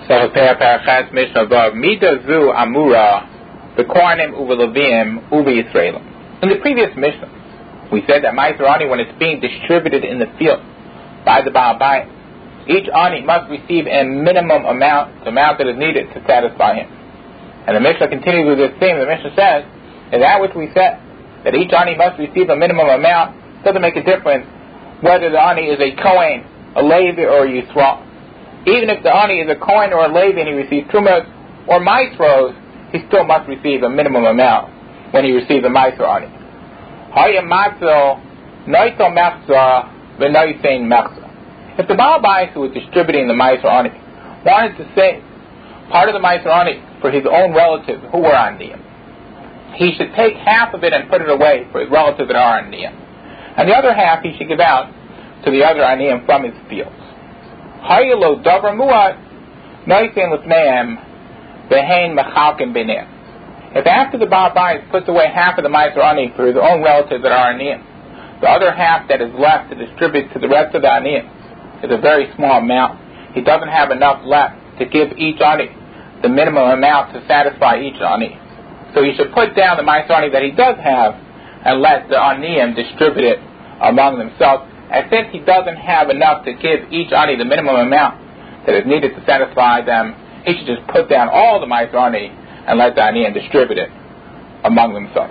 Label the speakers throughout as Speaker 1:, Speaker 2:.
Speaker 1: So Parachas Mishnah Vav Mida Zu Amura B'Kohanim U'Levim U'Yisraelim. In the previous Mishnah, we said that Ma'aser Ani, when it's being distributed in the field by the Baal Bayis, each Ani must receive a minimum amount, the amount that is needed to satisfy him. And the Mishnah continues with this theme. The Mishnah says, in that which we said, that each Ani must receive a minimum amount, doesn't make a difference whether the Ani is a Kohen, a Levi, or a Yisrael. Even if the Ani is a Kohen or a Levi and he receives Trumos or Maasros, he still must receive a minimum amount when he receives a Maaser Ani. If the Baal Bayis who was distributing the Maaser Ani wanted to save part of the Maaser Ani for his own relatives who were Aniyim, he should take half of it and put it away for his relatives that are Aniyim, and the other half he should give out to the other Aniyim from his fields. If after the Baal Bayis puts away half of the Maaser Ani for his own relatives that are Aniyim, the other half that is left to distribute to the rest of the Aniyim is a very small amount, he doesn't have enough left to give each Ani the minimum amount to satisfy each Ani. So he should put down the Maaser Ani that he does have and let the Aniyim distribute it among themselves. And since he doesn't have enough to give each Ani the minimum amount that is needed to satisfy them, he should just put down all the Maaser Ani and let the Aniyim distribute it among themselves.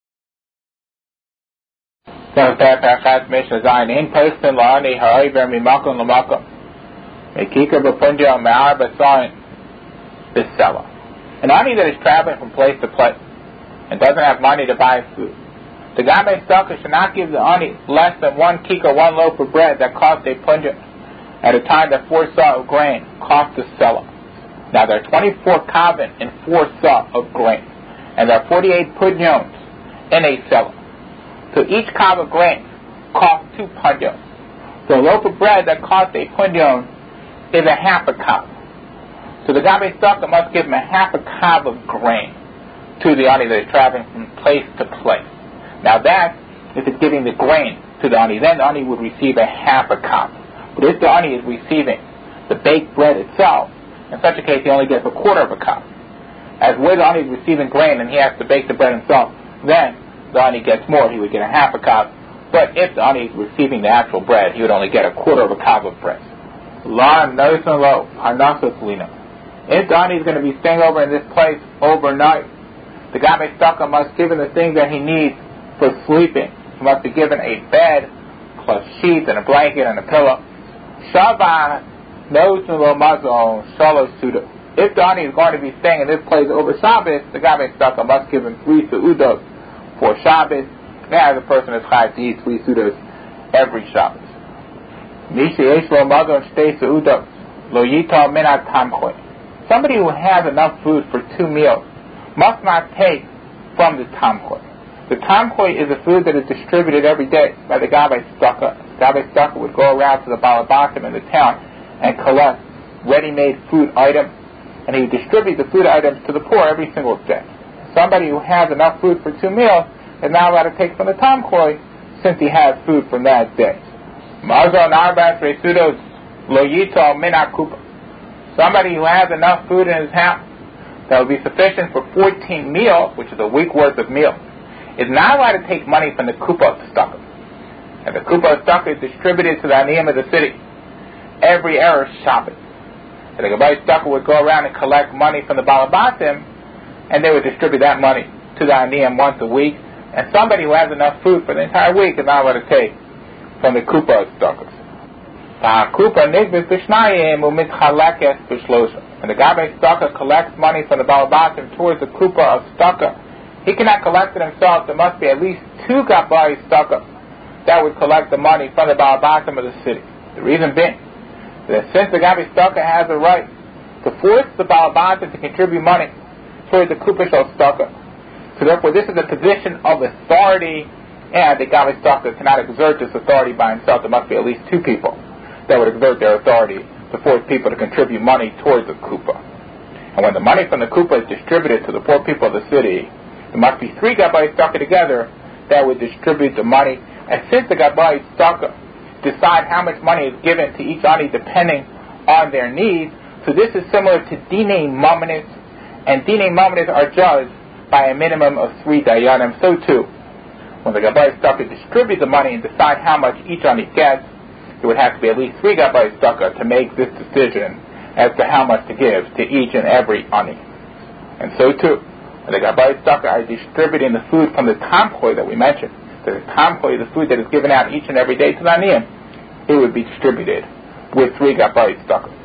Speaker 1: So Parachas Mishnah Zayin in person la'ani ha'over mimakom l'makom mekika b'pundia me'ar b'sayin b'sela. An Ani that is traveling from place to place and doesn't have money to buy food, the Gabbai Sukkah should not give the Ani less than 1 kika, 1 loaf of bread that cost a punja at a time that 4 sa of grain cost a sela. Now there are 24 kavin in 4 sa of grain, and there are 48 punjons in a sela. So each kav of grain costs 2 punjons. So a loaf of bread that costs a punjon is a half a kav. So the Gabbai Sukkah must give him a half a kav of grain to the Ani that is traveling from place to place. Now that, if it's giving the grain to the Ani, then the Ani would receive a half a kav. But if the Ani is receiving the baked bread itself, in such a case he only gets a quarter of a kav. As where the Ani is receiving grain and he has to bake the bread himself, then the Ani gets more, he would get a half a kav. But if the Ani is receiving the actual bread, he would only get a quarter of a kav of bread. If the Ani is going to be staying over in this place overnight, the Gabbai Sukkah must give him the things that he needs for sleeping. He must be given a bed, plus sheets and a blanket and a pillow. If the Ani is going to be staying in this place over Shabbos, the Gabbai Sukkah must give him 3 seudos for Shabbos. Now the person is chayav to eat 3 seudos every Shabbos. Somebody who has enough food for 2 meals must not take from the tamchoi. The tamchoi is a food that is distributed every day by the Gabbai Sukkah. The Gabbai Sukkah would go around to the Balabatim in the town and collect ready-made food items, and he would distribute the food items to the poor every single day. Somebody who has enough food for 2 meals is not allowed to take from the tamchoi since he has food from that day. Somebody who has enough food in his house that will be sufficient for 14 meals, which is a week worth of meals, is not allowed to take money from the Kupa Tzedakah. And the Kupa Tzedakah is distributed to the Aniyim of the city every Erev Shabbos. And the Gabbai Tzedakah would go around and collect money from the Balabatim, and they would distribute that money to the Aniyim once a week. And somebody who has enough food for the entire week is not allowed to take from the Kupa Tzedakah. And the Gabbai Tzedakah collects money from the Balabatim towards the Kupa of Tzedakah. He cannot collect it himself. There must be at least 2 Gabbai Tzedakah that would collect the money from the Balabatim of the city. The reason being that since the Gabbai Tzedakah has a right to force the Balabatim to contribute money towards the Kupa of Tzedakah, so therefore this is a position of authority, and the Gabbai Tzedakah cannot exert this authority by himself. There must be at least 2 people that would exert their authority to force people to contribute money towards the Kupa. And when the money from the Kupa is distributed to the poor people of the city, there must be 3 Gabbai Tzedakah together that would distribute the money. And since the Gabbai Tzedakah decide how much money is given to each Ani depending on their needs, so So this is similar to Dinei Mamonis, and Dinei Mamonis are judged by a minimum of 3 dayanim. So too, when the Gabbai Tzedakah distribute the money and decide how much each ani gets, there would have to be at least 3 Gabbai Tzedakah to make this decision as to how much to give to each and every ani. And so too, when the Gabbai Tzedakah are distributing the food from the tamchoi that we mentioned, the tamchoi, the food that is given out each and every day to the aniyim, it would be distributed with 3 Gabbai Tzedakah.